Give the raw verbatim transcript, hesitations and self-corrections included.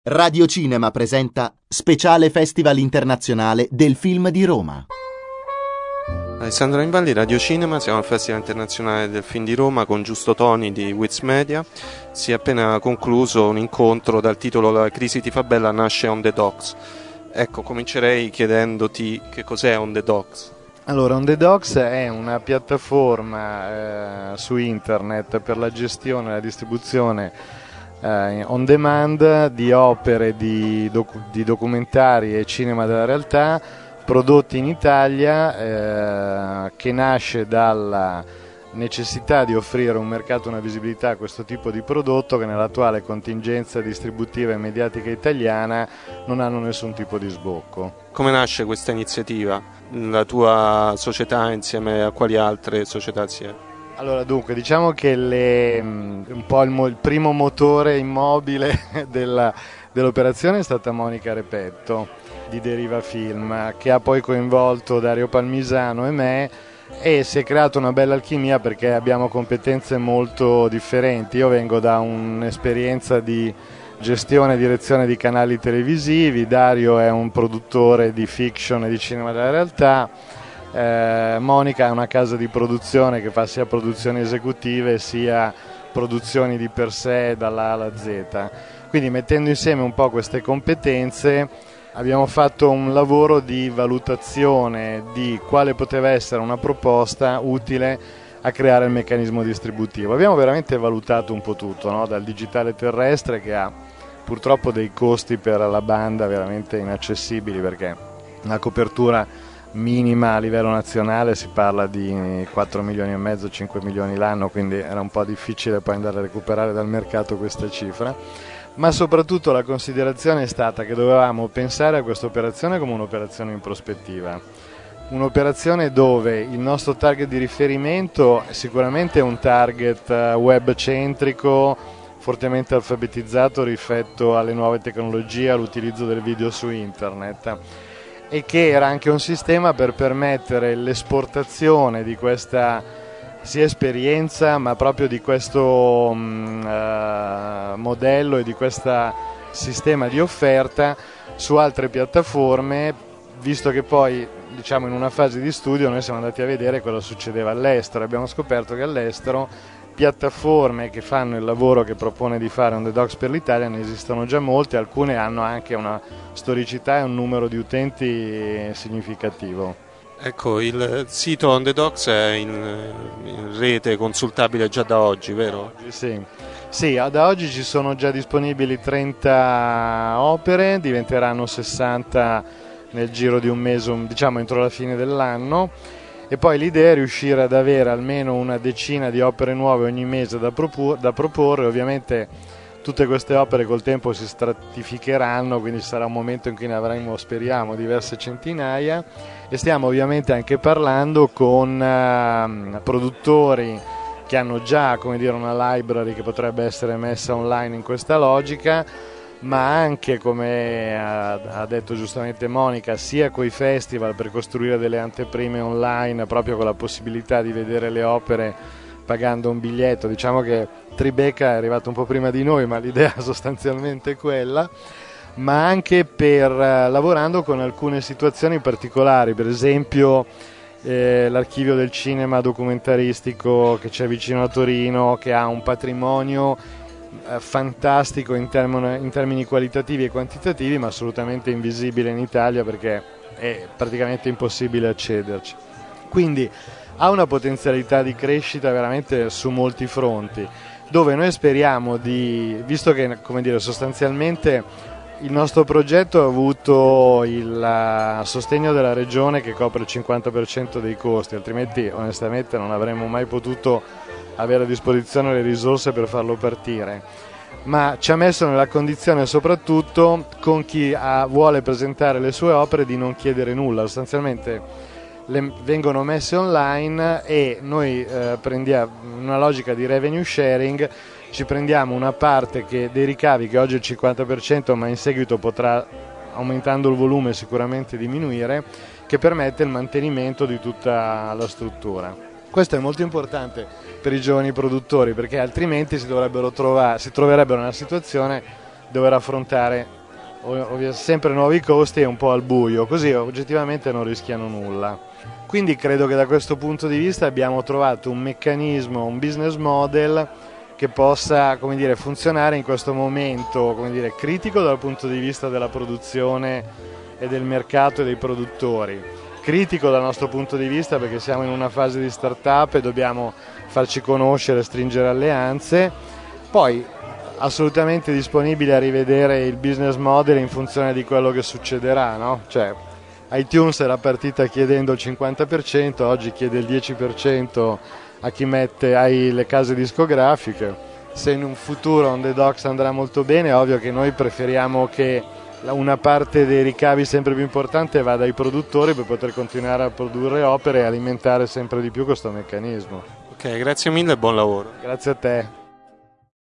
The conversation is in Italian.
Radio Cinema presenta Speciale Festival Internazionale del Film di Roma. Alessandro Invalli, Radio Cinema, siamo al Festival Internazionale del Film di Roma con Giusto Toni di Wiz Media. Si è appena concluso un incontro dal titolo La crisi ti fa bella, nasce On The Docks. Ecco, comincerei chiedendoti che cos'è On The Docks. Allora, On The Docks è una piattaforma eh, su internet per la gestione e la distribuzione Uh, on demand di opere di, docu- di documentari e cinema della realtà prodotti in Italia, uh, che nasce dalla necessità di offrire un mercato e una visibilità a questo tipo di prodotto che nell'attuale contingenza distributiva e mediatica italiana non hanno nessun tipo di sbocco. Come nasce questa iniziativa? La tua società insieme a quali altre società si è? Allora, dunque, diciamo che le, un po' il, mo, il primo motore immobile della, dell'operazione è stata Monica Repetto di Deriva Film, che ha poi coinvolto Dario Palmisano e me, e si è creata una bella alchimia perché abbiamo competenze molto differenti. Io vengo da un'esperienza di gestione e direzione di canali televisivi, Dario è un produttore di fiction e di cinema della realtà. Eh, Monica è una casa di produzione che fa sia produzioni esecutive sia produzioni di per sé dalla A alla Z, quindi mettendo insieme un po' queste competenze abbiamo fatto un lavoro di valutazione di quale poteva essere una proposta utile a creare il meccanismo distributivo. Abbiamo veramente valutato un po' tutto, no? Dal digitale terrestre, che ha purtroppo dei costi per la banda veramente inaccessibili perché la copertura minima a livello nazionale si parla di quattro milioni e mezzo, cinque milioni l'anno, quindi era un po' difficile poi andare a recuperare dal mercato questa cifra, ma soprattutto la considerazione è stata che dovevamo pensare a questa operazione come un'operazione in prospettiva, un'operazione dove il nostro target di riferimento è sicuramente un target web centrico, fortemente alfabetizzato rispetto alle nuove tecnologie, all'utilizzo del video su internet, e che era anche un sistema per permettere l'esportazione di questa sia esperienza ma proprio di questo mh, uh, modello e di questo sistema di offerta su altre piattaforme, visto che poi, diciamo, in una fase di studio noi siamo andati a vedere cosa succedeva all'estero. Abbiamo scoperto che all'estero piattaforme che fanno il lavoro che propone di fare On The Docks per l'Italia ne esistono già molte, alcune hanno anche una storicità e un numero di utenti significativo. Ecco, il sito On The Docks è in, in rete, consultabile già da oggi, vero? Sì. Sì, da oggi ci sono già disponibili trenta opere, diventeranno sessanta nel giro di un mese, diciamo entro la fine dell'anno. E poi l'idea è riuscire ad avere almeno una decina di opere nuove ogni mese da, propor- da proporre. Ovviamente tutte queste opere col tempo si stratificheranno, quindi ci sarà un momento in cui ne avremo, speriamo, diverse centinaia, e stiamo ovviamente anche parlando con uh, produttori che hanno già, come dire, una library che potrebbe essere messa online in questa logica, ma anche, come ha detto giustamente Monica, sia coi festival per costruire delle anteprime online proprio con la possibilità di vedere le opere pagando un biglietto. Diciamo che Tribeca è arrivato un po' prima di noi, ma l'idea sostanzialmente è quella, ma anche per lavorando con alcune situazioni particolari, per esempio eh, l'archivio del cinema documentaristico che c'è vicino a Torino, che ha un patrimonio fantastico in termini, in termini qualitativi e quantitativi, ma assolutamente invisibile in Italia perché è praticamente impossibile accederci. Quindi ha una potenzialità di crescita veramente su molti fronti, dove noi speriamo di, visto che, come dire, sostanzialmente il nostro progetto ha avuto il sostegno della regione che copre il cinquanta per cento dei costi, altrimenti onestamente non avremmo mai potuto avere a disposizione le risorse per farlo partire, ma ci ha messo nella condizione, soprattutto con chi ha, vuole presentare le sue opere, di non chiedere nulla. Sostanzialmente le, vengono messe online e noi eh, prendiamo una logica di revenue sharing, ci prendiamo una parte che, dei ricavi, che oggi è il cinquanta per cento, ma in seguito potrà, aumentando il volume, sicuramente diminuire, che permette il mantenimento di tutta la struttura. Questo è molto importante per i giovani produttori, perché altrimenti si dovrebbero trovare, si troverebbero nella situazione dover affrontare ov- sempre nuovi costi e un po' al buio, così oggettivamente non rischiano nulla. Quindi credo che da questo punto di vista abbiamo trovato un meccanismo, un business model che possa, come dire, funzionare in questo momento, come dire, critico dal punto di vista della produzione e del mercato e dei produttori, critico dal nostro punto di vista perché siamo in una fase di start-up e dobbiamo farci conoscere, stringere alleanze, poi assolutamente disponibile a rivedere il business model in funzione di quello che succederà, no? Cioè, iTunes era partita chiedendo il cinquanta per cento, oggi chiede il dieci per cento a chi mette ai, le case discografiche. Se in un futuro On The Docks andrà molto bene, è ovvio che noi preferiamo che una parte dei ricavi sempre più importante vada ai produttori per poter continuare a produrre opere e alimentare sempre di più questo meccanismo. Ok, grazie mille e buon lavoro. Grazie a te.